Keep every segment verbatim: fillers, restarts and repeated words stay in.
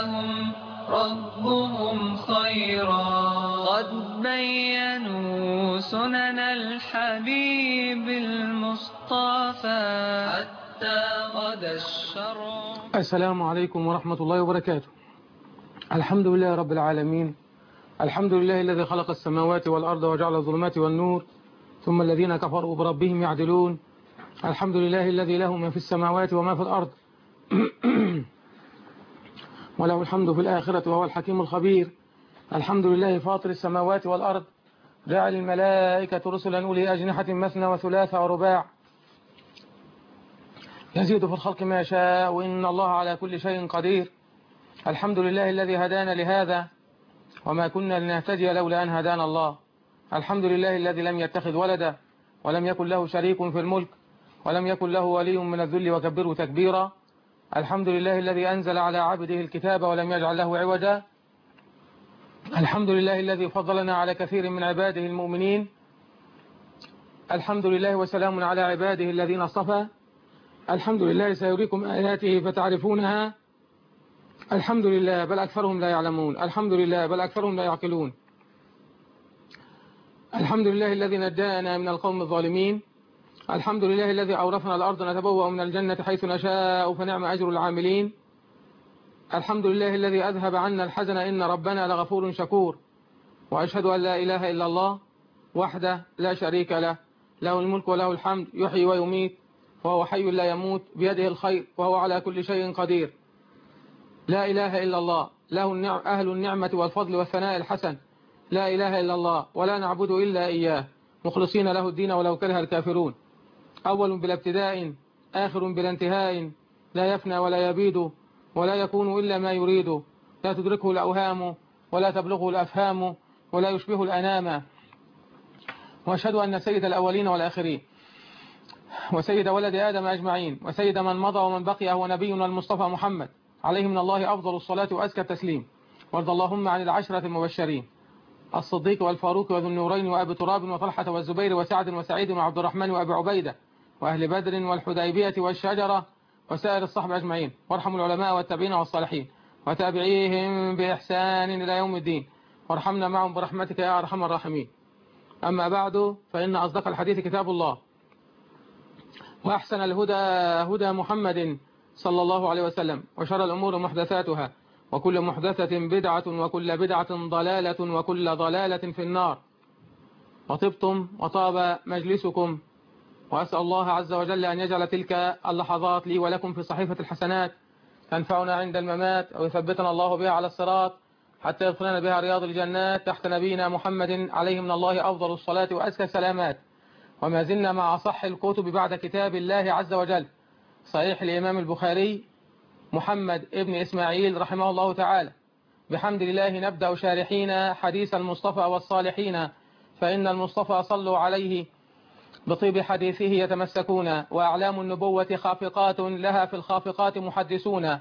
لهم ربهم خيرا قد بينوا سنن الحبيب المصطفى حتى غدا الشرع. السلام عليكم ورحمة الله وبركاته. الحمد لله رب العالمين، الحمد لله الذي خلق السماوات والأرض وجعل الظلمات والنور ثم الذين كفروا بربهم يعدلون. الحمد لله الذي له ما في السماوات وما في الأرض وله الحمد في الآخرة وهو الحكيم الخبير. الحمد لله فاطر السماوات والأرض، جعل الملائكة رسلا أولي أجنحة مثنى وثلاث ورباع، يزيد في الخلق ما يشاء وإن الله على كل شيء قدير. الحمد لله الذي هدانا لهذا وما كنا لنهتدي لولا أن هدانا الله. الحمد لله الذي لم يتخذ ولدا ولم يكن له شريك في الملك ولم يكن له ولي من الذل وكبره تكبيرا. الحمد لله الذي أنزل على عبده الكتاب ولم يجعل له عوجا. الحمد لله الذي فضلنا على كثير من عباده المؤمنين. الحمد لله وسلام على عباده الذين اصطفى. الحمد لله سيريكم آياته فتعرفونها. الحمد لله بل أكثرهم لا يعلمون. الحمد لله بل أكثرهم لا يعقلون. الحمد لله الذي نجانا من القوم الظالمين. الحمد لله الذي أورثنا الأرض نتبوأ من الجنة حيث نشاء فنعم أجر العاملين. الحمد لله الذي أذهب عنا الحزن إن ربنا لغفور شكور. وأشهد أن لا إله إلا الله وحده لا شريك له، له الملك وله الحمد، يحيي ويميت وهو حي لا يموت، بيده الخير وهو على كل شيء قدير. لا إله إلا الله، له النعم أهل النعمة والفضل والثناء الحسن. لا إله إلا الله ولا نعبد إلا إياه مخلصين له الدين ولو كره الكافرون. أول بلا ابتداء آخر بلا انتهاء، لا يفنى ولا يبيد ولا يكون إلا ما يريد، لا تدركه الأوهام ولا تبلغه الأفهام ولا يشبه الأنام. وأشهد أن سيد الأولين والآخرين وسيد ولد آدم أجمعين وسيد من مضى ومن بقي هو نبينا المصطفى محمد عليه من الله أفضل الصلاة وأزكى التسليم. وارض اللهم عن العشرة المبشرين الصديق والفاروق وذو النورين وأبي تراب وطلحة والزبير وسعد وسعيد وعبد الرحمن وأبي عبيدة وأهل بدر والحديبية والشجرة وسائر الصحب أجمعين. وارحموا العلماء والتابعين والصالحين وتابعيهم بإحسان إلى يوم الدين، وارحمنا معهم برحمتك يا أرحم الراحمين. أما بعد، فإن أصدق الحديث كتاب الله، وأحسن الهدى هدى محمد صلى الله عليه وسلم، وشر الأمور محدثاتها، وكل محدثة بدعة، وكل بدعة ضلالة، وكل ضلالة في النار. وطبتم وطاب مجلسكم، وأسأل الله عز وجل أن يجعل تلك اللحظات لي ولكم في صحيفة الحسنات تنفعنا عند الممات، أو يثبتنا الله بها على الصراط حتى يدخلنا بها رياض الجنات تحت نبينا محمد عليه من الله أفضل الصلاة وأزكى السلامات. وما زلنا مع أصح الكتب بعد كتاب الله عز وجل، صحيح الإمام البخاري محمد ابن إسماعيل رحمه الله تعالى. بحمد الله نبدأ شارحين حديث المصطفى والصالحين، فإن المصطفى صلوا عليه بطيب حديثه يتمسكون، وأعلام النبوة خافقات لها في الخافقات محدثون.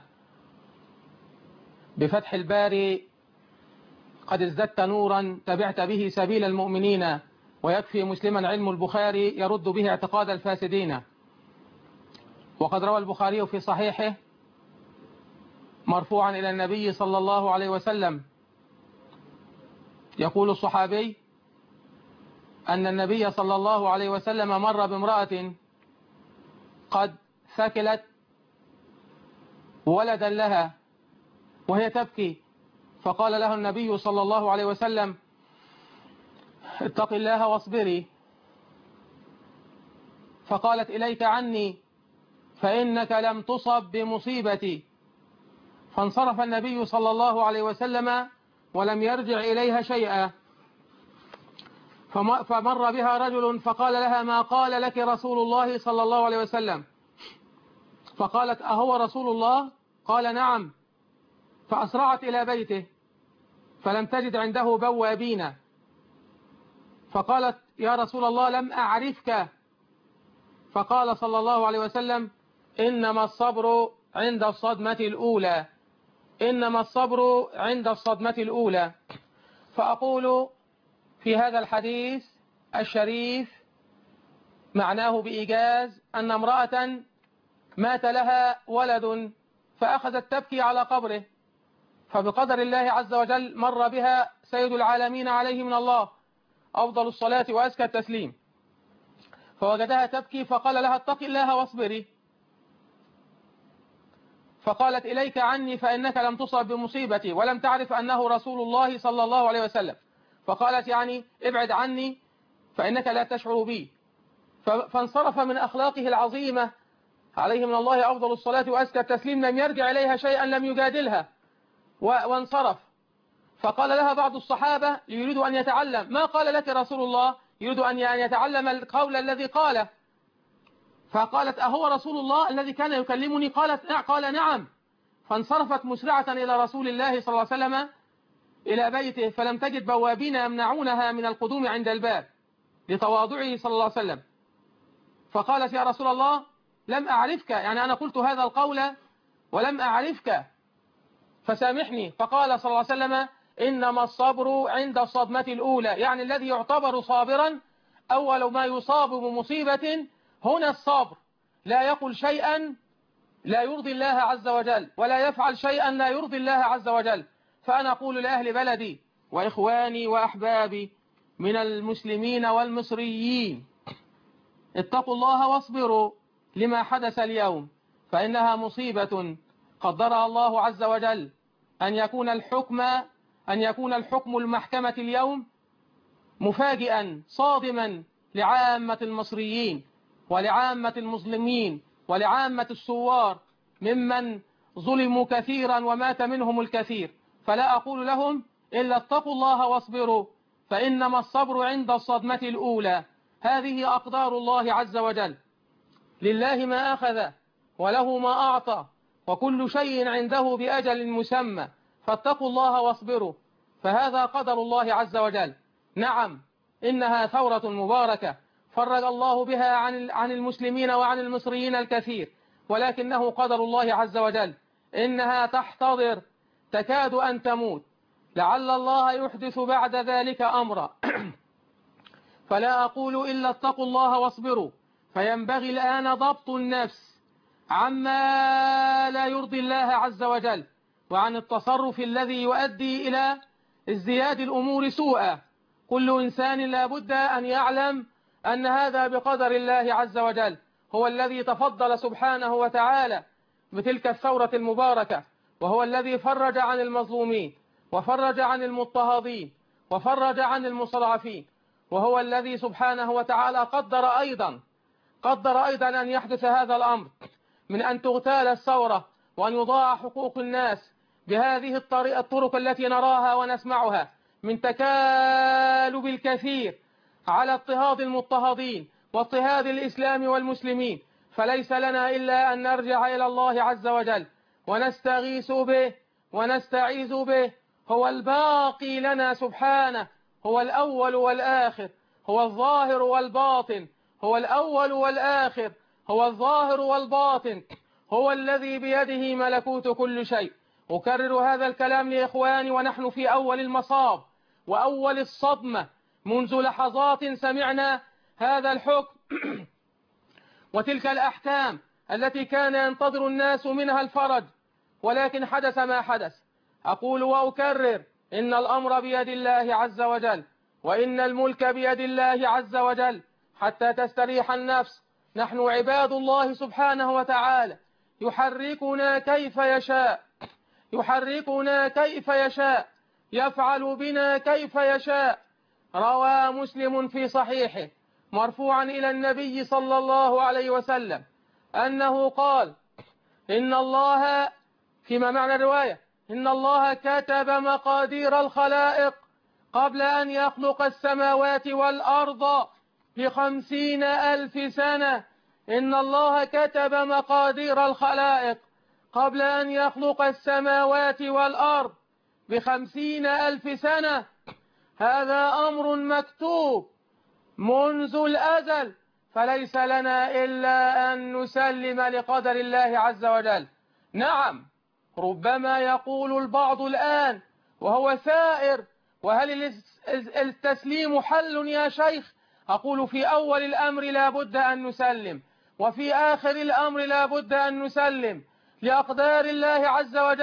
بفتح الباري قد ازددت نورا تبعت به سبيل المؤمنين، ويكفي مسلما علم البخاري يرد به اعتقاد الفاسدين. وقد روى البخاري في صحيحه مرفوعا إلى النبي صلى الله عليه وسلم، يقول الصحابي أن النبي صلى الله عليه وسلم مر بامرأة قد ثكلت ولدا لها وهي تبكي، فقال لها النبي صلى الله عليه وسلم: اتق الله واصبري. فقالت: إليك عني فإنك لم تصب بمصيبتي. فانصرف النبي صلى الله عليه وسلم ولم يرجع إليها شيئا. فمر بها رجل فقال لها: ما قال لك رسول الله صلى الله عليه وسلم؟ فقالت: أهو رسول الله؟ قال: نعم. فأسرعت إلى بيته فلم تجد عنده بوابين، فقالت: يا رسول الله لم أعرفك. فقال صلى الله عليه وسلم: إنما الصبر عند الصدمة الأولى، إنما الصبر عند الصدمة الأولى. فأقول في هذا الحديث الشريف معناه بإيجاز أن امرأة مات لها ولد فأخذت تبكي على قبره، فبقدر الله عز وجل مر بها سيد العالمين عليه من الله أفضل الصلاة وأزكى التسليم، فوجدها تبكي فقال لها اتق الله واصبري، فقالت إليك عني فإنك لم تصب بمصيبتي ولم تعرف أنه رسول الله صلى الله عليه وسلم. فقالت يعني ابعد عني فإنك لا تشعر بي. فانصرف من أخلاقه العظيمة عليه من الله أفضل الصلاة وأزكى التسليم، لم يرجع إليها شيئا، لم يجادلها وانصرف. فقال لها بعض الصحابة يريد أن يتعلم ما قال لك رسول الله، يريد أن يتعلم القول الذي قاله، فقالت أهو رسول الله الذي كان يكلمني؟ قالت قال نعم. فانصرفت مسرعة إلى رسول الله صلى الله عليه وسلم إلى بيته، فلم تجد بوابين يمنعونها من القدوم عند الباب لتواضعه صلى الله عليه وسلم. فقالت يا رسول الله لم أعرفك، يعني أنا قلت هذا القول ولم أعرفك فسامحني. فقال صلى الله عليه وسلم إنما الصبر عند الصدمة الأولى، يعني الذي يعتبر صابرا أول ما يصاب بمصيبة هنا الصبر، لا يقل شيئا لا يرضي الله عز وجل ولا يفعل شيئا لا يرضي الله عز وجل. فأنا أقول لأهل بلدي وإخواني وأحبابي من المسلمين والمصريين اتقوا الله واصبروا لما حدث اليوم، فإنها مصيبة قدرها الله عز وجل أن يكون الحكم أن يكون الحكم المحكمة اليوم مفاجئا صادما لعامة المصريين ولعامة المسلمين ولعامة الثوار ممن ظلموا كثيرا ومات منهم الكثير. فلا أقول لهم إلا اتقوا الله واصبروا، فإنما الصبر عند الصدمة الأولى. هذه أقدار الله عز وجل، لله ما أخذ وله ما أعطى وكل شيء عنده بأجل مسمى، فاتقوا الله واصبروا، فهذا قدر الله عز وجل. نعم إنها ثورة مباركة فرج الله بها عن عن المسلمين وعن المصريين الكثير، ولكنه قدر الله عز وجل. إنها تحتضر تكاد أن تموت، لعل الله يحدث بعد ذلك أمرا. فلا أقول إلا اتقوا الله واصبروا، فينبغي الآن ضبط النفس عما لا يرضي الله عز وجل وعن التصرف الذي يؤدي إلى ازدياد الأمور سوءا. كل إنسان لا بد أن يعلم أن هذا بقدر الله عز وجل. هو الذي تفضل سبحانه وتعالى بتلك الثورة المباركة، وهو الذي فرج عن المظلومين وفرج عن المضطهدين وفرج عن المستضعفين، وهو الذي سبحانه وتعالى قدر أيضا قدر أيضا أن يحدث هذا الأمر من أن تغتال الثورة وأن يضاع حقوق الناس بهذه الطريقة الطرق التي نراها ونسمعها من تكالب الكثير على اضطهاد المضطهدين واضطهاد الإسلام والمسلمين. فليس لنا إلا أن نرجع إلى الله عز وجل ونستغيث به ونستعيذ به. هو الباقي لنا سبحانه، هو الأول والآخر، هو الظاهر والباطن، هو الأول والآخر، هو الظاهر والباطن، هو الذي بيده ملكوت كل شيء. أكرر هذا الكلام لإخواني ونحن في أول المصاب وأول الصدمة، منذ لحظات سمعنا هذا الحكم وتلك الأحكام التي كان ينتظر الناس منها الفرج، ولكن حدث ما حدث. أقول وأكرر إن الأمر بيد الله عز وجل، وإن الملك بيد الله عز وجل، حتى تستريح النفس. نحن عباد الله سبحانه وتعالى، يحركنا كيف يشاء، يحركنا كيف يشاء، يفعل بنا كيف يشاء. روى مسلم في صحيحه مرفوعا إلى النبي صلى الله عليه وسلم أنه قال إن الله، فيما معنى الرواية، إن الله كتب مقادير الخلائق قبل أن يخلق السماوات والأرض بخمسين ألف سنة. إن الله كتب مقادير الخلائق قبل أن يخلق السماوات والأرض بخمسين ألف سنة. هذا أمر مكتوب منذ الأزل، فليس لنا إلا أن نسلم لقدر الله عز وجل. نعم ربما يقول البعض الآن وهو ثائر، وهل التسليم حل يا شيخ؟ أقول في أول الأمر لا بد أن نسلم، وفي آخر الأمر لا بد أن نسلم لأقدار الله عز وجل.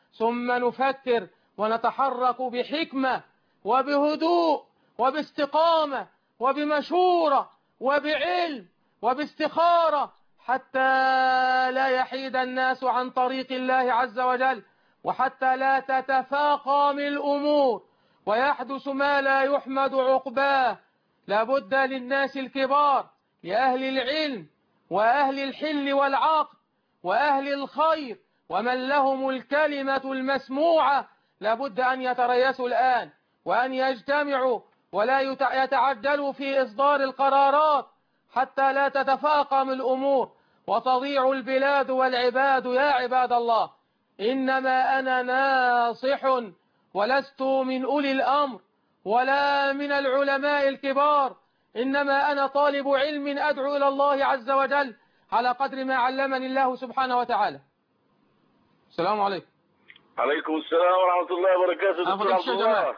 ثم نفكر ونتحرك بحكمة وبهدوء وباستقامة وبمشورة وبعلم وباستخارة حتى لا يحيد الناس عن طريق الله عز وجل، وحتى لا تتفاقم الأمور ويحدث ما لا يحمد عقباه. لابد للناس الكبار، لأهل العلم وأهل الحل والعقد وأهل الخير ومن لهم الكلمة المسموعة، لابد أن يتريثوا الآن وأن يجتمعوا ولا يتعجلوا في إصدار القرارات حتى لا تتفاقم الأمور وتضيع البلاد والعباد. يا عباد الله، إنما أنا ناصح ولست من أولي الأمر ولا من العلماء الكبار، إنما أنا طالب علم أدعو إلى الله عز وجل على قدر ما علمني الله سبحانه وتعالى. السلام عليكم. عليكم السلام ورحمة الله وبركاته. دكتور عبد الله،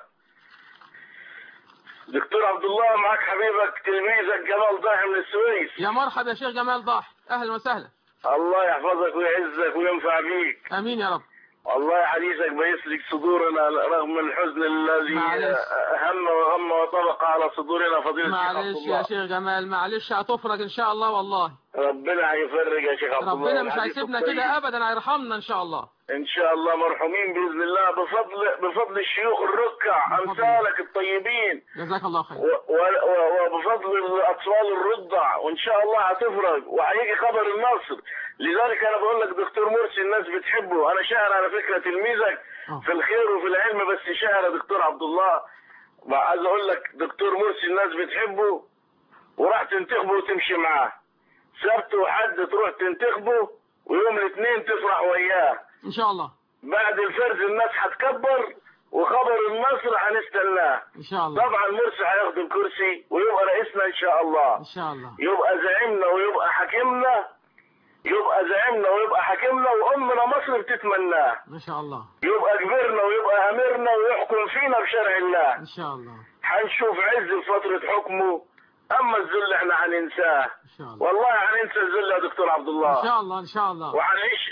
دكتور عبد الله معك حبيبك تلميذك جمال ضاحي من السويس. يا مرحبا يا شيخ جمال ضاحي، أهلا وسهلا. الله يحفظك ويعزك وينفع بيك. آمين يا رب. والله حديثك بيسلك صدورنا رغم الحزن الذي هم وغم وطبق على صدورنا. فضيلة الشيخ عبد الله، معلش يا شيخ جمال، معلش هتفرج إن شاء الله. والله ربنا هيفرج يا شيخ عبد الله، ربنا مش هيسيبنا كده أبدا، هيرحمنا إن شء الله. إن شاء الله مرحومين بإذن الله بفضل بفضل الشيوخ الركع أمثالك الطيبين. جزاك الله خير. وبفضل الأطفال الرضع، وإن شاء الله هتفرج وهيجي خبر النصر. لذلك أنا بقول لك دكتور مرسي الناس بتحبه. أنا شاعر على فكرة تلميذك في الخير وفي العلم، بس شاعر يا دكتور عبد الله. عايز أقول لك دكتور مرسي الناس بتحبه، وراح تنتخبه وتمشي معاه. سبت وحد تروح تنتخبه، ويوم الاثنين تفرح وياه إن شاء الله. بعد الفرز الناس هتكبر، وخبر النصر هنستناه إن شاء الله. طبعا مرسي هياخد الكرسي ويبقى رئيسنا إن شاء الله. إن شاء الله. يبقى زعيمنا ويبقى حاكمنا، يبقى زعيمنا ويبقى حاكمنا، وأمنا مصر بتتمناه. إن شاء الله. يبقى كبرنا ويبقى أميرنا ويحكم فينا بشرع الله. إن شاء الله. هنشوف عز في فترة حكمه، أما الذل احنا هننساه. إن شاء الله. والله هننسى الذل يا دكتور عبد الله. إن شاء الله. إن شاء الله. وهنعيش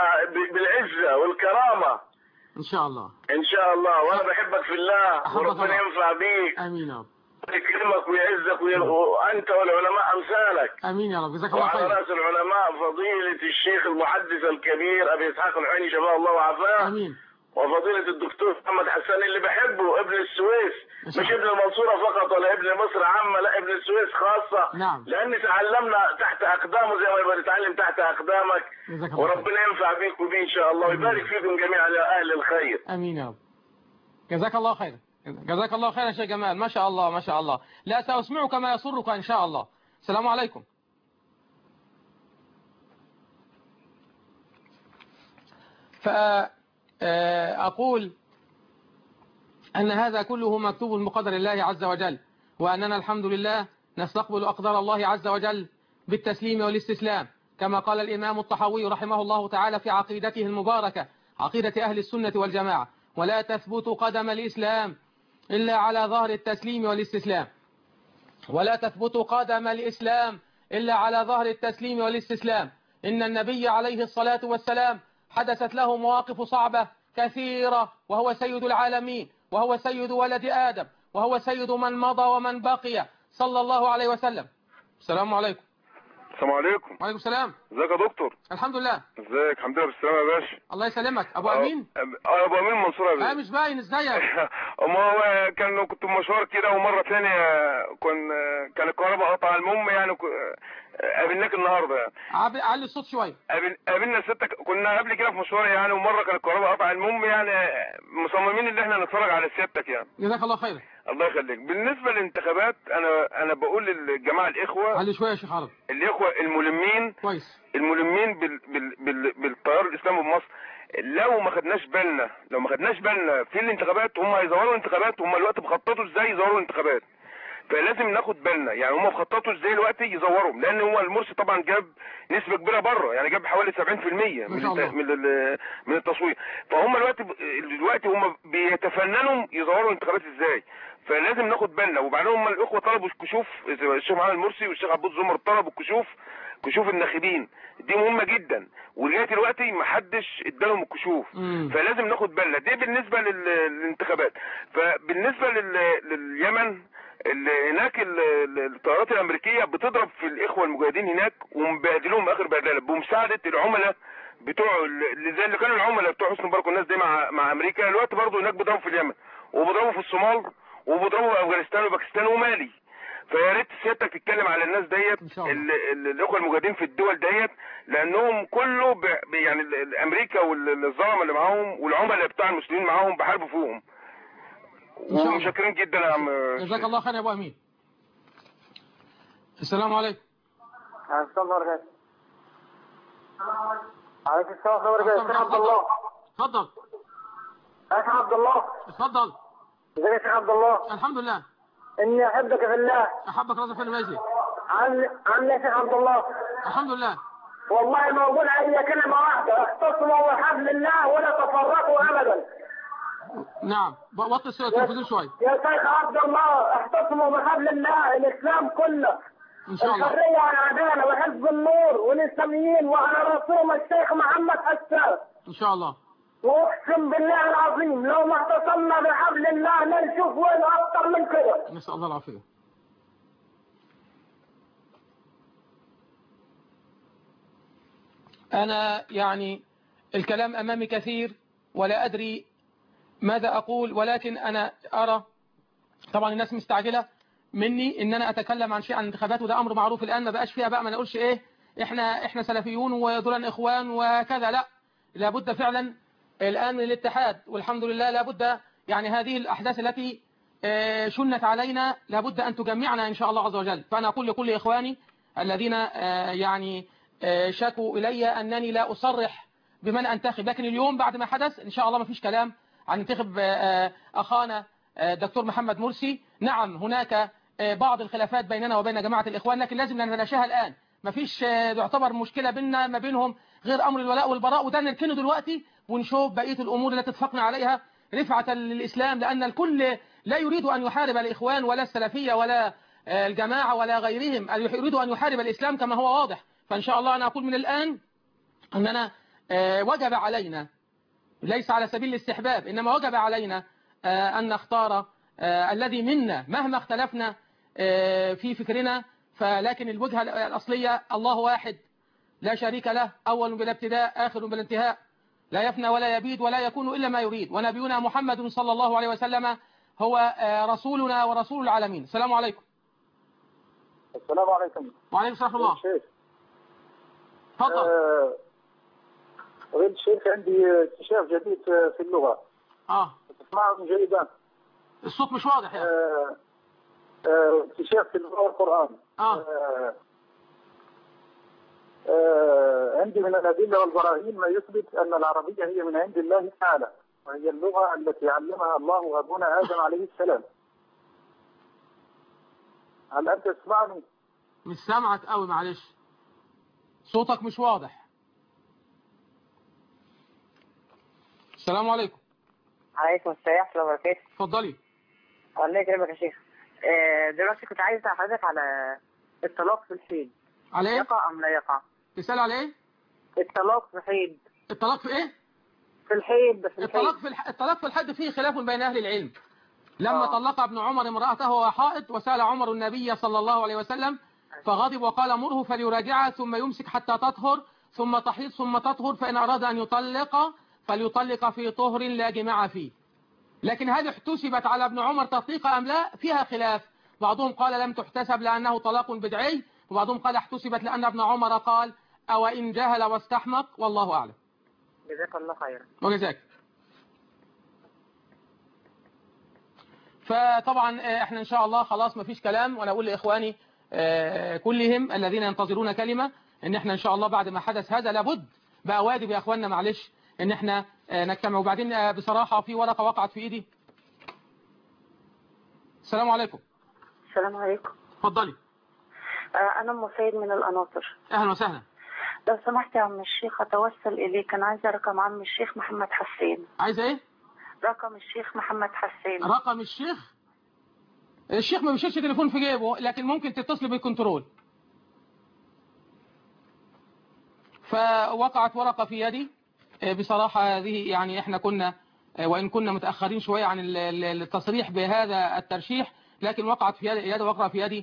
بالعزة والكرامة إن شاء الله. إن شاء الله. وأنا بحبك في الله، وربنا ينفع بيك. آمين يا رب. يكرمك ويعزك وي... وأنت والعلماء أمثالك. آمين يا رب. جزاك الله خير. وعلى رأس العلماء فضيلة الشيخ المحدث الكبير أبي إسحاق العيني شفاه الله وعافاه. آمين. وفضيلة الدكتور محمد حسان اللي بحبه، ابن السويس، مش ابن المنصورة فقط ولا ابن مصر عامة، لا ابن السويس خاصة. نعم. لأن تعلمنا تحت أقدامه زي ما بنتعلم تحت أقدامك. وربنا ينفع بيك وبيه إن شاء الله، ويبارك فيكم جميعا يا أهل الخير. آمين يا رب. جزاك الله خير. جزاك الله خير يا شيخ جمال، ما شاء الله ما شاء الله. لا سأسمعك ما يسرك إن شاء الله. السلام عليكم. فأقول أن هذا كله مكتوب بقدر الله عز وجل، وأننا الحمد لله نستقبل أقدار الله عز وجل بالتسليم والاستسلام، كما قال الإمام الطحاوي رحمه الله تعالى في عقيدته المباركة، عقيدة أهل السنة والجماعة: ولا تثبت قدم الإسلام إلا على ظهر التسليم والاستسلام. ولا تثبت قدم الإسلام إلا على ظهر التسليم والاستسلام. إن النبي عليه الصلاة والسلام حدثت له مواقف صعبة كثيرة، وهو سيد العالمين، وهو سيد ولد آدم، وهو سيد من مضى ومن بقي صلى الله عليه وسلم. السلام عليكم. السلام عليكم. وعليكم السلام. ازيك يا دكتور؟ الحمد لله. ازيك؟ الحمد لله بالسلامة يا باشا. الله يسلمك. ابو امين؟ اه ابو امين منصور يا باشا. اه مش باين. ازيك؟ ما هو كان كنت مشوار كده، ومره ثانيه كان كان الكهرباء قطع. المهم يعني قابلناك النهارده يعني. علي الصوت شويه. قابلنا ستك، كنا قبل كده في مشوار يعني، ومره كان الكهرباء قطع. المهم يعني مصممين ان احنا نتفرج على سيادتك يعني. جزاك الله خير. الله يخليك. بالنسبه للانتخابات، انا انا بقول للجماعه الاخوه، علي شويه يا شيخ عرب، الاخوه الملمين كويس، الملمين بال بال بال بالتيار الاسلامي بمصر، لو ما خدناش بالنا لو ما خدناش بالنا في الانتخابات، هم هيزوروا الانتخابات. هم دلوقتي بيخططوا ازاي يزوروا الانتخابات، فلازم ناخد بالنا. يعني هم بيخططوا ازاي دلوقتي يزوروا، لان هو المرسي طبعا جاب نسبه كبيره بره، يعني جاب حوالي سبعين في المية من من من التصويت. فهم دلوقتي دلوقتي هم بيتفننوا يزوروا الانتخابات ازاي، فلازم ناخد بالنا. وبعدين هم الاخوه طلبوا الكشوف، الشيخ محمد المرسي والشيخ عبود زمر طلبوا الكشوف، كشوف الناخبين دي مهمه جدا، ولغايه دلوقتي ما حدش ادالهم الكشوف. مم. فلازم ناخد بالنا. دي بالنسبه لل- للانتخابات. فبالنسبه لل- لليمن، ال- هناك ال- ال- الطيارات الامريكيه بتضرب في الاخوه المجاهدين هناك ومبهدلهم اخر بهدله بمساعده العملاء بتوع ال- اللي زي اللي كانوا العملاء بتوع حسني مبارك والناس دي مع مع امريكا. دلوقتي برضه هناك بيضربوا في اليمن وبيضربوا في الصومال وبيضربوا في افغانستان وباكستان ومالي. فيا ريت سيادتك تتكلم على الناس ديت، إن شاء الله. ال- ال- الاخوه المجاهدين في الدول ديت، لانهم كله ب... ب- يعني ال- ال- امريكا والظلمه اللي معاهم والعملاء بتاع المسلمين معاهم بحاربوا فيهم. إن شاء الله. ومشكرين جدا يا عم. جزاك الله خير يا ابو امين. السلام عليكم. السلام عليكم. عليكم السلام ورحمة الله. عبد الله. اتفضل. أخي عبد الله. اتفضل. ازيك يا شيخ عبد الله؟ الحمد لله. إني أحبك في الله. احبك رازق فين ماشي. عامل عامل إيه يا شيخ عبد الله؟ الحمد لله. والله موجود علي كلمة واحدة، اختصموا بحبل الله ولا تفرقوا أبدا. نعم وطي الصوت التلفزيون شويه. يا شيخ عبد الله اختصموا بحبل الله، الإسلام كله. ان شاء الله. الحرية والعدالة وحزب النور والإسلاميين وعلى رسولهم الشيخ محمد حسان. ان شاء الله. واقسم بالله العظيم لو ما اعتصمنا بحبل الله لا نشوف وين اكتر من كده. نسال الله العافيه. انا يعني الكلام امامي كثير ولا ادري ماذا اقول، ولكن انا ارى طبعا الناس مستعجله مني ان انا اتكلم عن شيء عن الانتخابات، وده امر معروف الان ما بقاش فيها بقى ما نقولش ايه احنا احنا سلفيون ودول اخوان وكذا، لا لابد فعلا الآن من الاتحاد، والحمد لله لابد يعني هذه الأحداث التي شنت علينا لابد أن تجمعنا إن شاء الله عز وجل. فأنا أقول لكل إخواني الذين يعني شكوا إلي أنني لا أصرح بمن أنتخب، لكن اليوم بعد ما حدث إن شاء الله ما فيش كلام عن ننتخب أخانا دكتور محمد مرسي. نعم هناك بعض الخلافات بيننا وبين جماعة الإخوان، لكن لازم نتلاشاها الآن. ما فيش يعتبر مشكلة بيننا ما بينهم غير أمر الولاء والبراء، وده نركنه دلوقتي ونشوف بقية الأمور التي اتفقنا عليها رفعة للإسلام، لأن الكل لا يريد أن يحارب الإخوان ولا السلفية ولا الجماعة ولا غيرهم، يريد أن يحارب الإسلام كما هو واضح. فإن شاء الله أنا أقول من الآن أننا وجب علينا ليس على سبيل الاستحباب، إنما وجب علينا أن نختار الذي منا مهما اختلفنا في فكرنا، فلكن الوجهة الأصلية الله واحد لا شريك له، أول بلا ابتداء آخر بلا انتهاء، لا يفنى ولا يبيد ولا يكون إلا ما يريد، ونبينا محمد صلى الله عليه وسلم هو رسولنا ورسول العالمين. السلام عليكم. السلام عليكم. وعليكم السلام ورحمة الله. شيخ. تفضل. أريد شيخ عندي اكتشاف جديد في اللغة. اه. تسمعهم جيدا. الصوت مش واضح يعني. آه. آه. اكتشاف في اللغة والقرآن. اه. آه. آه. عندي من الأدلة والبراهين ما يثبت أن العربية هي من عند الله تعالى، وهي اللغة التي علمها الله أبونا آدم عليه السلام. هل أنت تسمعني؟ مش سامعك قوي معلش، صوتك مش واضح. السلام عليكم. عليكم السلام ورحمة الله وبركاته. اتفضلي. الله يكرمك يا شيخ. دلوقتي كنت عايز اسال حضرتك على الطلاق في الحيض. على ايه؟ يقع ام لا يقع؟ تسأل على ايه؟ الطلاق في الحيض. الطلاق في ايه؟ في الحيض. في الطلاق في الح... الطلاق في الحد فيه خلاف بين اهل العلم. لما آه. طلق ابن عمر امرأته وهو حائض وسأل عمر النبي صلى الله عليه وسلم فغضب وقال مره فليراجعها ثم يمسك حتى تطهر ثم تحيض ثم تطهر، فإن أراد أن يطلق فليطلق في طهر لا جماع فيه. لكن هل احتسبت على ابن عمر تطليق أم لا؟ فيها خلاف، بعضهم قال لم تحتسب لأنه طلاق بدعي، وبعضهم قال احتسبت لأن ابن عمر قال أو إن جهل واستحمق، والله أعلم. جزاك الله خيرا. وجزاك. فطبعا احنا ان شاء الله خلاص ما فيش كلام، وانا اقول لاخواني كلهم الذين ينتظرون كلمة ان احنا ان شاء الله بعد ما حدث هذا لابد بقى واجب يا اخواننا معلش ان احنا نجتمع. وبعدين بصراحة في ورقة وقعت في ايدي. السلام عليكم. السلام عليكم. اتفضلي. انا ام سيد من القناطر. اهلا وسهلا. لو سمحت يا عم الشيخ اتوسل اليك، انا عايزه رقم عم الشيخ محمد حسين. عايزه ايه؟ رقم الشيخ محمد حسين. رقم الشيخ؟ الشيخ ما بيشيلش تليفون في جيبه، لكن ممكن تتصل بالكنترول. فوقعت ورقة في يدي. بصراحة هذه يعني احنا كنا وإن كنا متأخرين شوية عن التصريح بهذا الترشيح، لكن وقعت في يدي ورقة في يدي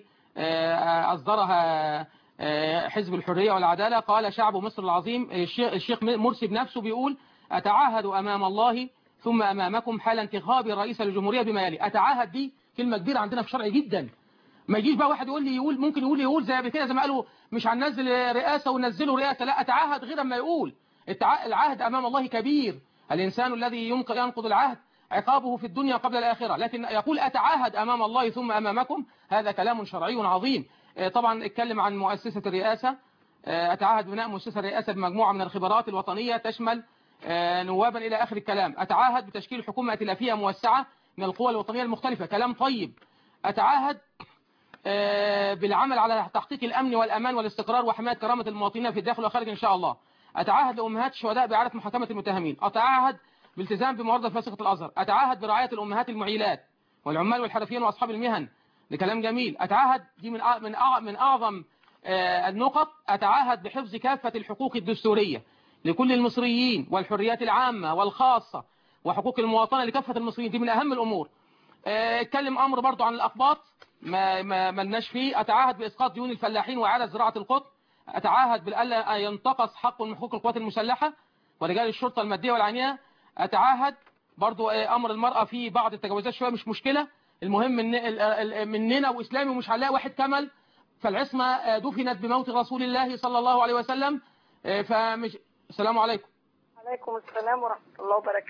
أصدرها حزب الحرية والعدالة. قال: شعب مصر العظيم، الشيخ مرسي بنفسه بيقول: أتعهد أمام الله ثم أمامكم حال انتخاب رئيس الجمهورية بما يلي. أتعهد دي كلمة كبيرة عندنا في الشرع جدا. ما يجيش بقى واحد يقول لي يقول ممكن يقول يقول زي قبل كده، زي ما قالوا مش هننزل رئاسة وننزلوا رئاسة. لا، أتعهد غير ما يقول. العهد أمام الله كبير. الإنسان الذي ينقض العهد عقابه في الدنيا قبل الآخرة، لكن يقول أتعهد أمام الله ثم أمامكم، هذا كلام شرعي عظيم. طبعا اتكلم عن مؤسسة الرئاسة. أتعهد بناء مؤسسة الرئاسة بمجموعة من الخبرات الوطنية تشمل نوابا إلى آخر الكلام. أتعهد بتشكيل حكومة ائتلافية موسعة من القوى الوطنية المختلفة. كلام طيب. أتعهد بالعمل على تحقيق الأمن والأمان والاستقرار وحماية كرامة المواطنين في الداخل والخارج إن شاء الله. أتعهد لأمهات الشهداء بإعادة محاكمة المتهمين. أتعهد بالالتزام بمعارضة فاسقة الأزهر. أتعهد برعاية الأمهات المعيلات والعمال والحرفيين وأصحاب المهن. ده كلام جميل. أتعهد دي من من من أعظم النقط. أتعهد بحفظ كافة الحقوق الدستورية لكل المصريين والحريات العامة والخاصة وحقوق المواطنة لكافة المصريين. دي من أهم الأمور. اتكلم أمر برضو عن الأقباط ما ما ملناش فيه. أتعهد بإسقاط ديون الفلاحين وإعادة زراعة القطن. أتعهد بألا ينتقص حق من حقوق القوات المسلحة ورجال الشرطة المادية والعينية. أتعهد برضو أمر المرأة في بعض التجاوزات شوية مش مشكلة، المهم من مننا وإسلامي ومش هنلاقي واحد كمل. فالعصمة دفنت بموت رسول الله صلى الله عليه وسلم. فمش السلام عليكم. عليكم السلام ورحمة الله وبركاته.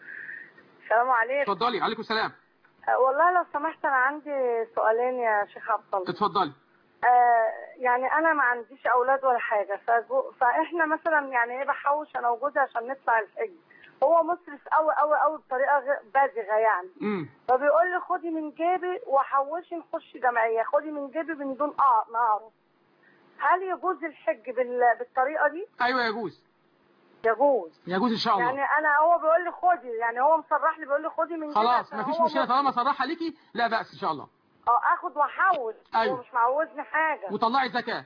السلام عليكم. اتفضلي. عليكم السلام. والله لو سمحت أنا عندي سؤالين يا شيخ عبد الله. اتفضلي. آه يعني أنا ما عنديش أولاد ولا حاجة، فإحنا مثلا يعني إيه بحوش أنا وجوزي عشان نطلع الحج. هو مسرف قوي قوي قوي بطريقة باذخة يعني. امم فبيقول لي خدي من جيبي وحوشي نخش جمعية، خدي من جيبي من دون ما أعرف. هل يجوز الحج بالطريقة دي؟ أيوة يجوز. يجوز. يجوز إن شاء الله. يعني أنا هو بيقول لي خدي، يعني هو مصرح لي بيقول لي خدي من جيبي. خلاص مفيش مشكلة طالما صرحها ليكي لا بأس إن شاء الله. اه اخد واحوش. أيوة. هو مش معوزني حاجة. وطلعي الزكاة.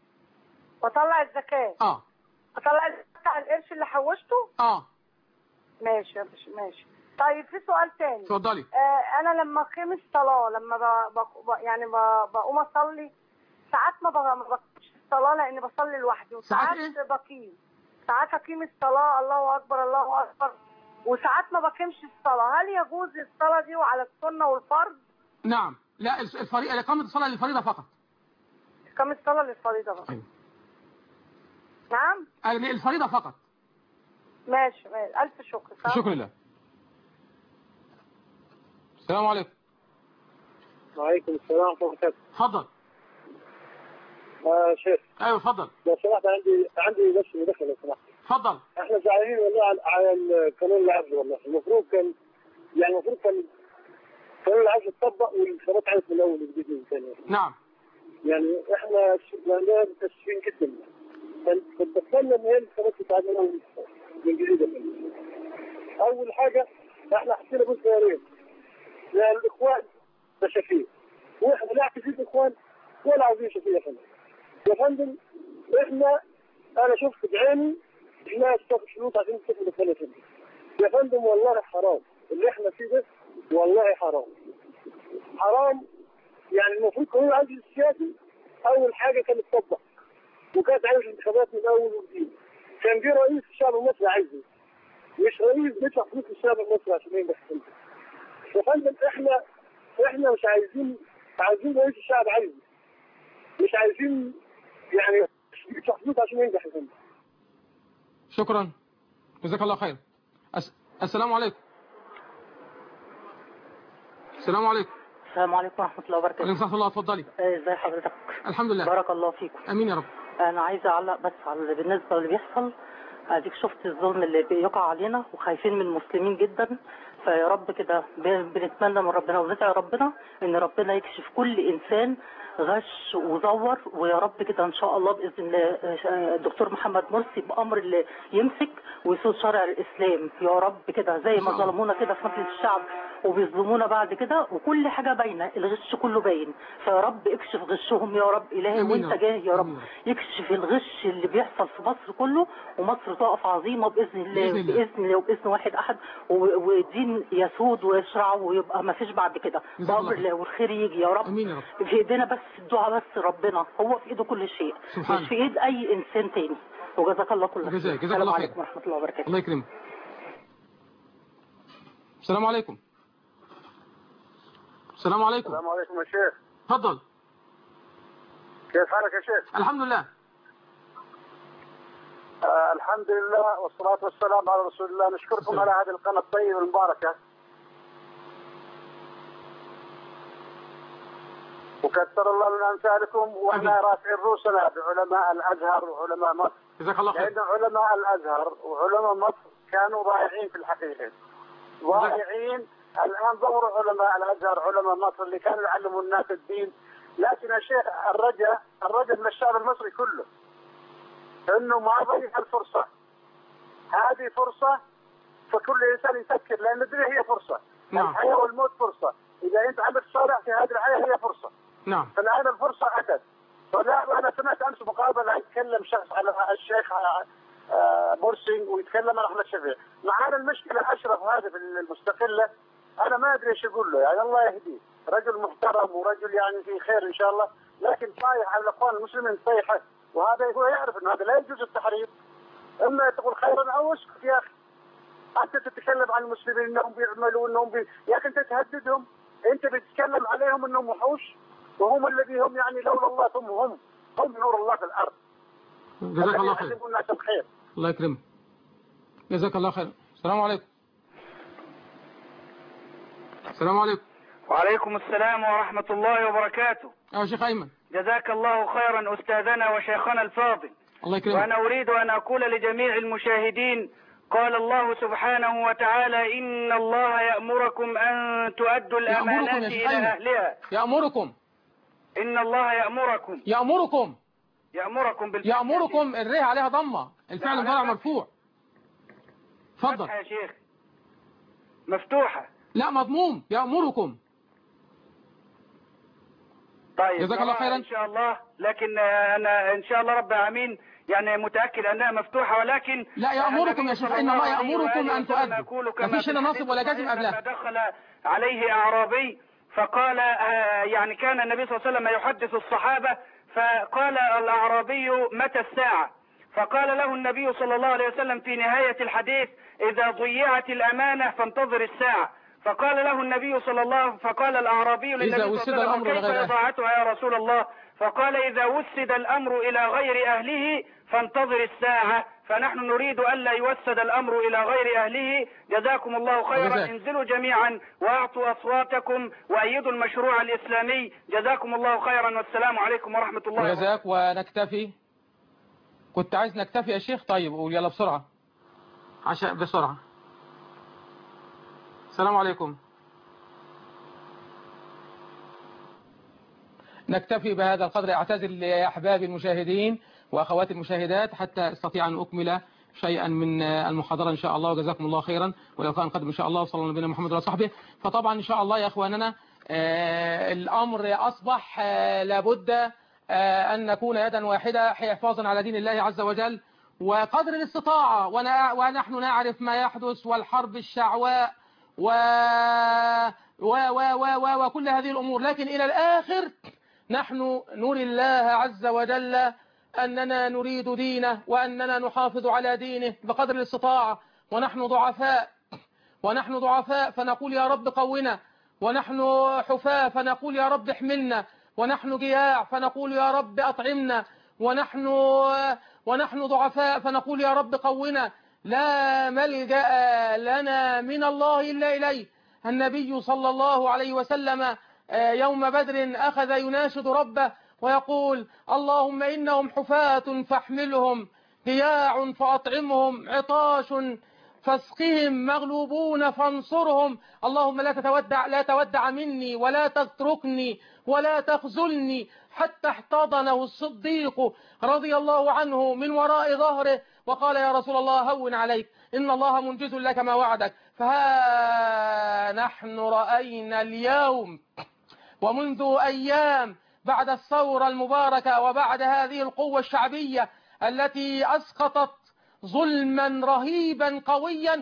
وطلع الزكاة. اه. اطلع الزكاة على القرش اللي حوشته؟ اه. ماشي ماشي. طيب في سؤال تاني. اتفضلي. آه انا لما اقيم الصلاة لما ب... ب... يعني ب... بقوم اصلي ساعات ما ب... ما بقيمش الصلاة لان بصلي لوحدي، وساعات إيه؟ بقيم. ساعات اقيم الصلاة الله اكبر الله اكبر، وساعات ما بقيمش الصلاة. هل يجوز الصلاة دي وعلى السنة والفرض؟ نعم. لا الفريضة إقامة الصلاة للفريضة فقط. إقامة الصلاة للفريضة فقط. أيوة. نعم. الفريضة فقط. ماشي ماشي. ألف شكر. شكرا لله. السلام عليكم. وعليكم السلام ورحمة الله وبركاته. اتفضل. آه شيخ. ايوه اتفضل. لو سمحت عندي عندي بس مداخلة لو سمحت. اتفضل. احنا زعلانين والله على على القانون العزل. والله المفروض كان يعني المفروض كان قانون العزل اتطبق والانتخابات عادت من الاول وجديد من ثاني. نعم. يعني احنا شغلنا متاسفين جدا. فنتمنى ان هي الانتخابات تتعاد من اول من جديد. اول حاجه احنا حسينا بالخيارين يا الاخوان ده شفيق، واحنا لا عايزين الاخوان ولا عايزين شفيق يا فندم. يا فندم احنا انا شفت بعيني ناس تاخد فلوس عشان تشوف الاخوان يا فندم. يا فندم والله حرام اللي احنا فيه ده، والله حرام حرام. يعني المفروض قانون العزل السياسي اول حاجه كان يتطبق وكانت عايز الانتخابات من اول وجديد. كان جه رئيس الشعب المصري عايزه، مش رئيس بيدفع فلوس للشعب المصري عشان ينجح. يا فندم احنا احنا مش عايزين عايزين رئيس الشعب عايزه، مش عايزين يعني يدفع فلوس عشان ينجح يا فندم. شكرا جزاك الله خير. أس... السلام عليكم. السلام عليكم. السلام عليكم ورحمة الله وبركاته. عليكم ورحمة الله. اتفضلي. ازي حضرتك؟ الحمد لله. بارك الله فيكم. امين يا رب. انا عايزه اعلق بس على بالنسبه اللي بيحصل. اديك شفت الظلم اللي بيقع علينا وخايفين من المسلمين جدا، فيا رب كده ب- بنتمنى من ربنا وندعي ربنا ان ربنا يكشف كل انسان غش وزور، ويا رب كده ان شاء الله باذن الله آه، الدكتور محمد مرسي بامر اللي يمسك ويسود شرع الاسلام يا رب كده، زي ما ظلمونا كده في مجلس الشعب وبيظلمونا بعد كده، وكل حاجه باينه، الغش كله باين، فيا رب اكشف غشهم يا رب الهي وانت جاي يا رب يكشف الغش اللي بيحصل في مصر كله، ومصر تقف عظيمه باذن الله بإذن الله. باذن الله وباذن واحد احد، و- والدين يسود ويشرع ويبقى ما فيش بعد كده جزاك الله بامر خير. الله، والخير يجي يا رب. امين يا رب. في ايدينا بس الدعاء، بس ربنا هو في ايده كل شيء، سبحانه. مش في ايد اي انسان تاني. وجزاك الله كل خير. جزاك جزاك السلام الله خير. عليكم ورحمه الله وبركاته. الله يكرمك. السلام عليكم. السلام عليكم. السلام عليكم يا شيخ. اتفضل. كيف حالك يا شيخ؟ الحمد لله. آه الحمد لله والصلاة والسلام على رسول الله. نشكركم السلام. على هذه القناة الطيبة المباركة، وكثر الله من أمثالكم، وإحنا آمين. رافعين رؤوسنا بعلماء الأزهر وعلماء مصر، جزاك الله خير. لأن علماء الأزهر وعلماء مصر كانوا ضائعين في الحقيقة، ضائعين. الآن ظهروا علماء الأزهر علماء مصر اللي كانوا يعلموا الناس الدين. لكن يا شيخ الرجاء الرجاء من الشعب المصري كله انه ما ضيع الفرصه. هذه فرصه، فكل انسان يفكر، لان الدنيا هي فرصه. نعم. الحياه والموت فرصه، اذا انت عملت صالح في هذه الحياه هي فرصه. نعم. فالان الفرصه اتت. فلا انا سمعت امس مقابله يتكلم شخص على الشيخ آه، مرسي ويتكلم على احمد شفيع. معانا المشكله اشرف هذا في المستقله، انا ما ادري ايش اقول له، يعني الله يهديه، رجل محترم ورجل يعني في خير ان شاء الله، لكن طايح على الاخوان المسلمين طيحه، وهذا يقول يعرف ان هذا لا يجوز التحريض. اما تقول خيرا او اسكت يا اخي. انت تتكلم عن المسلمين انهم بيعملوا انهم بي... يا اخي انت تهددهم، انت بتتكلم عليهم انهم وحوش، وهم الذي هم يعني لولا الله ثم هم هم نور الله في الارض. جزاك الله خير. يحسبون الناس بخير. الله يكرمك. جزاك الله خير. السلام عليكم. السلام عليكم. وعليكم السلام ورحمة الله وبركاته. يا شيخ أيمن. جزاك الله خيرا أستاذنا وشيخنا الفاضل. الله يكرمك. وأنا أريد أن أقول لجميع المشاهدين، قال الله سبحانه وتعالى: إن الله يأمركم أن تؤدوا الأمانات إلى أهلها. يأمركم. إن الله يأمركم. يأمركم. يأمركم بالفعل. يأمركم الريه عليها ضمة، الفعل مضارع مرفوع. اتفضل. يا شيخ مفتوحة. لا مضموم. يأمركم. طيب جزاك الله خيرا. ان شاء الله، لكن انا ان شاء الله رب العالمين يعني متاكد انها مفتوحه، ولكن لا يأمركم يا شيخ، ان الله يأمركم ان تؤدوا. مفيش هنا نصب ولا جزم قبلها. دخل عليه اعرابي فقال آه يعني كان النبي صلى الله عليه وسلم يحدث الصحابه، فقال الاعرابي: متى الساعه؟ فقال له النبي صلى الله عليه وسلم في نهايه الحديث: اذا ضيعت الامانه فانتظر الساعه. فقال له النبي صلى الله فقال الأعرابي للنبي صلى الله عليه وسلم: كيف إضاعتها يا رسول الله؟ فقال: إذا وسد الأمر إلى غير أهله فانتظر الساعة. فنحن نريد ألا يوسد الأمر إلى غير أهله. جزاكم الله خيرا. انزلوا جميعا وأعطوا أصواتكم وأيدوا المشروع الإسلامي. جزاكم الله خيرا، والسلام عليكم ورحمة الله وبركاته. جزاك. ونكتفي. كنت عايز نكتفي يا شيخ. طيب قول يلا بسرعة عشان بسرعة. السلام عليكم. نكتفي بهذا القدر. اعتذر لأحباب المشاهدين وأخوات المشاهدات حتى استطيع أن أكمل شيئا من المحاضرة إن شاء الله. وجزاكم الله خيرا، ولو كان قدم إن شاء الله وصلى الله نبينا محمد وعلى صحبه. فطبعا إن شاء الله يا أخواننا آه الأمر أصبح آه لابد آه أن نكون يدا واحدة حفاظا على دين الله عز وجل وقدر الاستطاعة. ونحن نعرف ما يحدث والحرب الشعواء و... و... و... و... و... وكل هذه الأمور، لكن إلى الآخر نحن نري الله عز وجل أننا نريد دينه وأننا نحافظ على دينه بقدر الاستطاعة. ونحن ضعفاء ونحن ضعفاء فنقول يا رب قونا، ونحن حفاة فنقول يا رب احملنا، ونحن جياع فنقول يا رب أطعمنا، ونحن ونحن ضعفاء فنقول يا رب قونا. لا ملجأ لنا من الله إلا إليه. النبي صلى الله عليه وسلم يوم بدر أخذ يناشد ربه ويقول: اللهم إنهم حفاة فاحملهم، جياع فأطعمهم، عطاش فاسقهم مغلوبون فانصرهم. اللهم لا تتودع لا تودع مني ولا تتركني ولا تخذلني. حتى احتضنه الصديق رضي الله عنه من وراء ظهره وقال يا رسول الله هون عليك إن الله منجز لك ما وعدك. فها نحن رأينا اليوم ومنذ أيام بعد الثورة المباركة وبعد هذه القوة الشعبية التي أسقطت ظلما رهيبا قويا،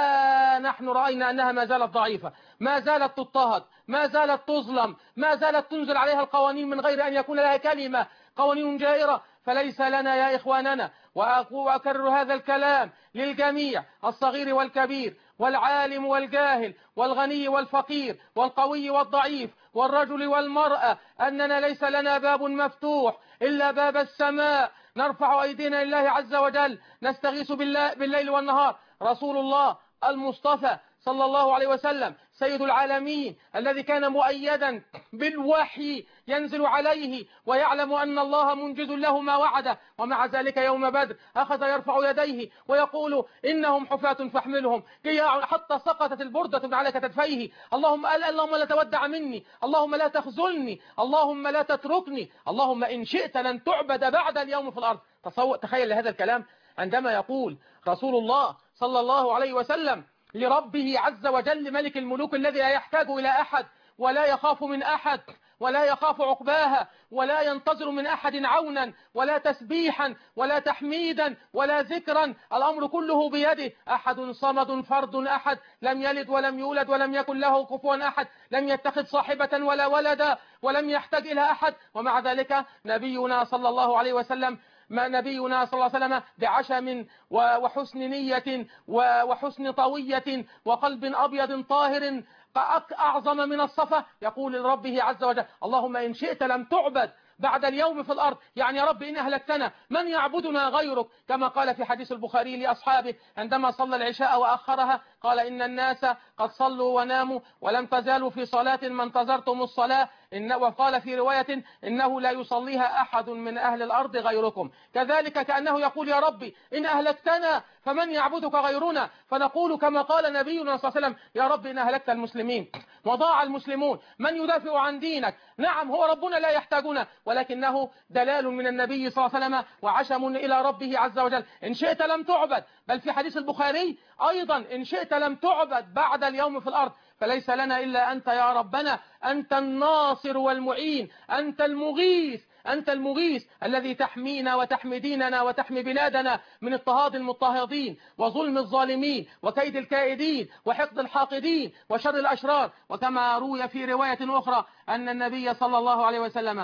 ها نحن رأينا أنها ما زالت ضعيفة، ما زالت تضطهد، ما زالت تظلم، ما زالت تنزل عليها القوانين من غير أن يكون لها كلمة، قوانين جائرة. فليس لنا يا إخواننا، وأكرر هذا الكلام للجميع، الصغير والكبير والعالم والجاهل والغني والفقير والقوي والضعيف والرجل والمرأة، أننا ليس لنا باب مفتوح إلا باب السماء. نرفع أيدينا لله عز وجل، نستغيث بالله بالليل والنهار. رسول الله المصطفى صلى الله عليه وسلم سيد العالمين الذي كان مؤيدا بالوحي ينزل عليه ويعلم أن الله منجز له ما وعده، ومع ذلك يوم بدر أخذ يرفع يديه ويقول إنهم حفاة فاحملهم، حتى سقطت البردة من على كتفيه. اللهم اللهم لا تودع مني، اللهم لا تخذلني، اللهم لا تتركني، اللهم إن شئت لن تعبد بعد اليوم في الأرض. تخيل لهذا الكلام عندما يقول رسول الله صلى الله عليه وسلم لربه عز وجل ملك الملوك الذي لا يحتاج إلى أحد ولا يخاف من أحد ولا يخاف عقباها ولا ينتظر من أحد عونا ولا تسبيحا ولا تحميدا ولا ذكرا، الأمر كله بيده. أحد صمد فرد أحد، لم يلد ولم يولد ولم يكن له كفوا أحد، لم يتخذ صاحبة ولا ولدا ولم يحتاج إلى أحد. ومع ذلك نبينا صلى الله عليه وسلم ما نبينا صلى الله عليه وسلم بعشم وحسن نية وحسن طوية وقلب أبيض طاهر أعظم من الصفا يقول لربه عز وجل اللهم إن شئت لم تعبد بعد اليوم في الأرض، يعني يا رب إن أهلكتنا من يعبدنا غيرك، كما قال في حديث البخاري لأصحابه عندما صلى العشاء وأخرها قال إن الناس قد صلوا وناموا ولم تزالوا في صلاة ما انتظرتم الصلاة، إن وقال في رواية إنه لا يصليها أحد من أهل الأرض غيركم. كذلك كأنه يقول يا ربي إن أهلكتنا فمن يعبدك غيرنا، فنقول كما قال نبينا صلى الله عليه وسلم يا رب إن أهلكت المسلمين وضاع المسلمون من يدافع عن دينك. نعم هو ربنا لا يحتاجنا، ولكنه دلال من النبي صلى الله عليه وسلم وعشم إلى ربه عز وجل. إن شئت لم تعبد، بل في حديث البخاري أيضا إن شئت لم تعبد بعد اليوم في الأرض، فليس لنا إلا أنت يا ربنا، أنت الناصر والمعين، أنت المغيث، أنت المغيث الذي تحمينا وتحمي ديننا وتحمي بلادنا من اضطهاد المضطهدين وظلم الظالمين وكيد الكائدين وحقد الحاقدين وشر الأشرار. وكما روي في رواية أخرى أن النبي صلى الله عليه وسلم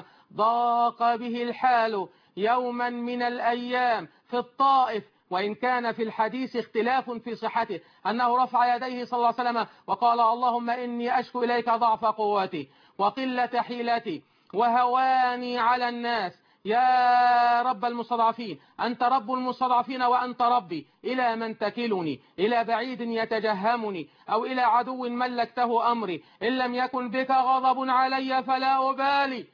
ضاق به الحال يوما من الأيام في الطائف، وإن كان في الحديث اختلاف في صحته، أنه رفع يديه صلى الله عليه وسلم وقال اللهم إني أشكو إليك ضعف قوتي وقلة حيلتي وهواني على الناس يا رب المستضعفين، أنت رب المستضعفين وأنت ربي، إلى من تكلني؟ إلى بعيد يتجهمني أو إلى عدو ملكته أمري؟ إن لم يكن بك غضب علي فلا أبالي،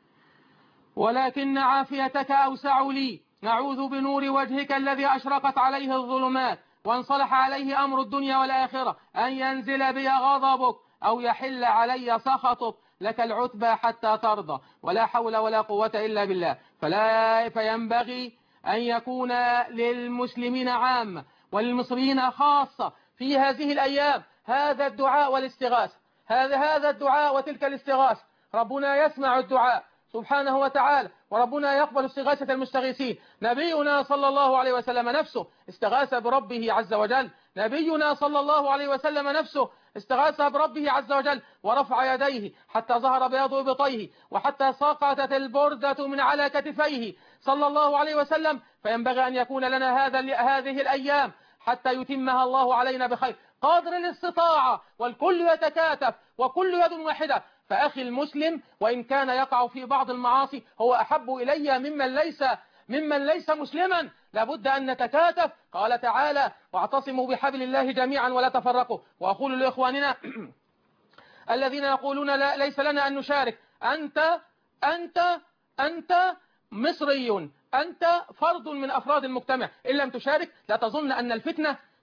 ولكن عافيتك أوسع لي. نعوذ بنور وجهك الذي أشرقت عليه الظلمات وانصلح عليه أمر الدنيا والآخرة أن ينزل بي غضبك أو يحل علي سخطك، لك العتبى حتى ترضى، ولا حول ولا قوة إلا بالله. فلا فينبغي أن يكون للمسلمين عامة وللمصريين خاصة في هذه الأيام هذا الدعاء والاستغاثة، هذا هذا الدعاء وتلك الاستغاثة. ربنا يسمع الدعاء سبحانه وتعالى، وربنا يقبل استغاثة المستغيثين. نبينا صلى الله عليه وسلم نفسه استغاث بربه عز وجل، نبينا صلى الله عليه وسلم نفسه استغاث بربه عز وجل ورفع يديه حتى ظهر بياض إبطيه وحتى سقطت البردة من على كتفيه صلى الله عليه وسلم. فينبغي أن يكون لنا هذا هذه الأيام حتى يتمها الله علينا بخير قدر الاستطاعة، والكل يتكاتف وكل يد واحدة. فأخي المسلم وإن كان يقع في بعض المعاصي هو أحب إلي ممن ليس ممن ليس مسلما، لابد أن نتكاتف. قال تعالى واعتصموا بحبل الله جميعا ولا تفرقوا. وأقول لإخواننا الذين يقولون لا ليس لنا أن نشارك، أنت أنت أنت مصري، أنت فرد من أفراد المجتمع، إن لم تشارك لا تظن أن الفتنة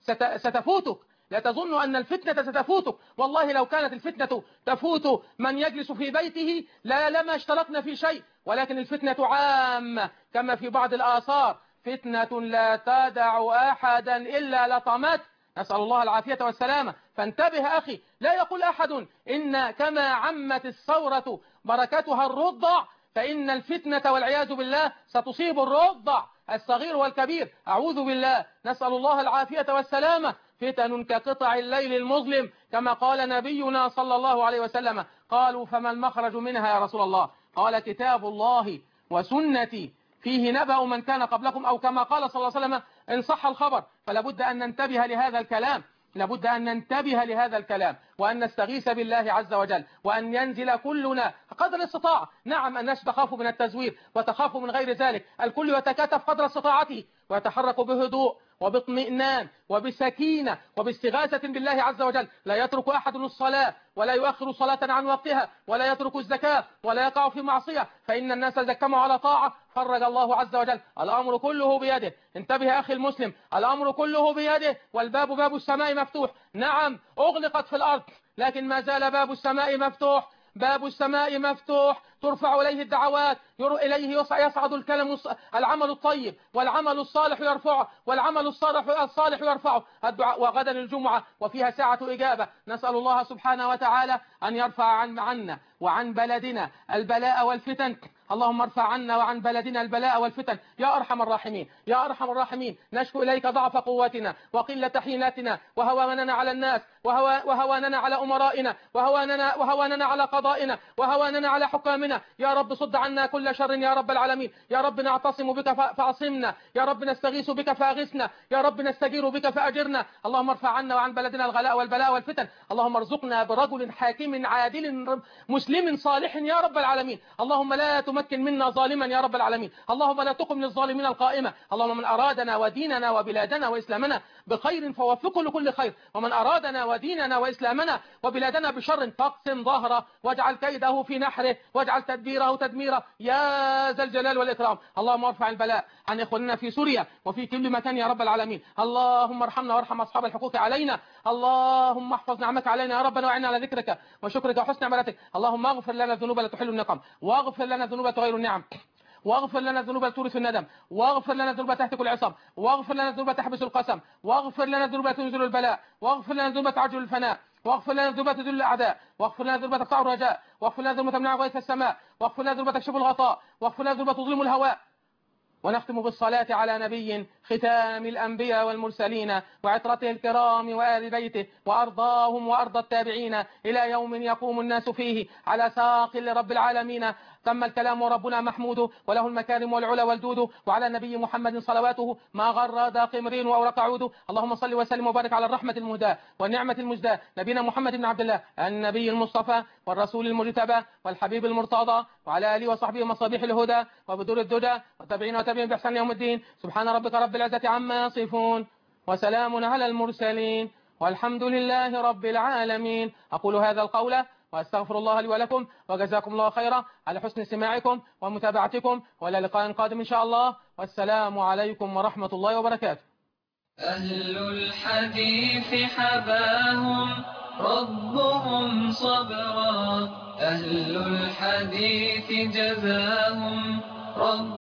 ستفوتك، لا تظن أن الفتنة ستفوتك، والله لو كانت الفتنة تفوت من يجلس في بيته لا لما اشتركنا في شيء، ولكن الفتنة عامة كما في بعض الآثار، فتنة لا تدع أحدا إلا لطمت، نسأل الله العافية والسلامة. فانتبه أخي، لا يقول أحد إن كما عمت الثورة بركتها الرضع، فإن الفتنة والعياذ بالله ستصيب الرضع الصغير والكبير، أعوذ بالله، نسأل الله العافية والسلامة. فتن كقطع الليل المظلم كما قال نبينا صلى الله عليه وسلم. قالوا فما المخرج منها يا رسول الله؟ قال كتاب الله وسنتي فيه نبأ من كان قبلكم، أو كما قال صلى الله عليه وسلم إن صح الخبر. فلابد أن ننتبه لهذا الكلام، لابد أن ننتبه لهذا الكلام، وأن نستغيث بالله عز وجل، وأن ينزل كلنا قدر الاستطاعة. نعم الناس تخاف من التزوير وتخاف من غير ذلك، الكل يتكاتف قدر استطاعته ويتحرك بهدوء وباطمئنان وبسكينة وباستغاثة بالله عز وجل. لا يترك أحد الصلاة ولا يؤخر صلاة عن وقتها ولا يترك الزكاة ولا يقع في معصية، فإن الناس إذا اجتمعوا على طاعة فرج الله عز وجل. الأمر كله بيده. انتبه أخي المسلم، الأمر كله بيده، والباب باب السماء مفتوح. نعم أغلقت في الأرض لكن ما زال باب السماء مفتوح، باب السماء مفتوح، ترفع إليه الدعوات، إليه يصعد الكلم العمل الطيب والعمل الصالح يرفعه، والعمل الصالح الصالح يرفعه. الدعاء وغدا الجمعة وفيها ساعة إجابة، نسأل الله سبحانه وتعالى أن يرفع عن عنا وعن بلدنا البلاء والفتن. اللهم ارفع عنا وعن بلدنا البلاء والفتن يا أرحم الراحمين، يا أرحم الراحمين. نشكو إليك ضعف قوتنا وقلة حيلتنا وهواننا على الناس وهواننا على أمرائنا وهواننا, وهواننا على قضائنا وهواننا على حكامنا. يا رب صد عنا كل شر يا رب العالمين. يا رب نعتصم بك فاعصمنا، يا رب نستغيث بك فاغثنا، يا رب نستجير بك فأجرنا. اللهم ارفع عنا وعن بلدنا الغلاء والبلاء والفتن. اللهم ارزقنا برجل حاكم عادل مسلم صالح يا رب العالمين. اللهم لا تمكن منا ظالما يا رب العالمين. اللهم لا تقم للظالمين القائمة. اللهم من أرادنا وديننا وبلادنا وإسلامنا بخير فوفقه لكل خير، ومن أرادنا وديننا وإسلامنا وبلادنا بشر فاقسم ظهره واجعل كيده في نحره واجعل تدبيره تدميره يا ذا الجلال والإكرام. اللهم ارفع البلاء عن إخواننا في سوريا وفي كل مكان يا رب العالمين. اللهم ارحمنا وارحم أصحاب الحقوق علينا. اللهم احفظ نعمك علينا يا ربنا وعنا على ذكرك وشكرك وحسن عبادتك. اللهم اغفر لنا الذنوب لا تحل النقم، واغفر لنا الذنوب تغير النعم، واغفر لنا الذنوب تورث الندم، واغفر لنا الذنوب تهتك العصام، واغفر لنا الذنوب تحبس القسم، واغفر لنا الذنوب تنزل البلاء، واغفر لنا الذنوب تعجل الفناء، واغفر لنا الذنوب تذل الأعداء، واغفر لنا الذنوب تقطع الرجاء، واغفر لنا الذنوب تمنع غيث السماء، واغفر لنا الذنوب تكشف الغطاء، واغفر لنا الذنوب تظلم الهواء. ونختم بالصلاة على نبي ختام الأنبياء والمرسلين وعطرته الكرام وآل بيته وأرضاهم وأرض التابعين إلى يوم يقوم الناس فيه على ساق لرب العالمين. تم الكلام وربنا محمود وله المكارم والعلا والدود، وعلى نبي محمد صلواته ما غر داق امرين وأورق عود. اللهم صل وسلم وبارك على الرحمة المهداة والنعمة المجداة نبينا محمد بن عبد الله النبي المصطفى والرسول المجتبى والحبيب المرتضى، وعلى آله وصحبه مصابيح الهدى وبدور الدجى والتابعين وتابعين بإحسان يوم الدين. سبحان ربك رب العزة عما يصفون وسلام على المرسلين والحمد لله رب العالمين. أقول هذا القول وأستغفر الله لي ولكم، وجزاكم الله خيرا على حسن سماعكم ومتابعتكم، وإلى لقاء قادم إن شاء الله، والسلام عليكم ورحمة الله وبركاته. أهل الحديث حباهم ربهم صبرا، أهل الحديث جزاهم رب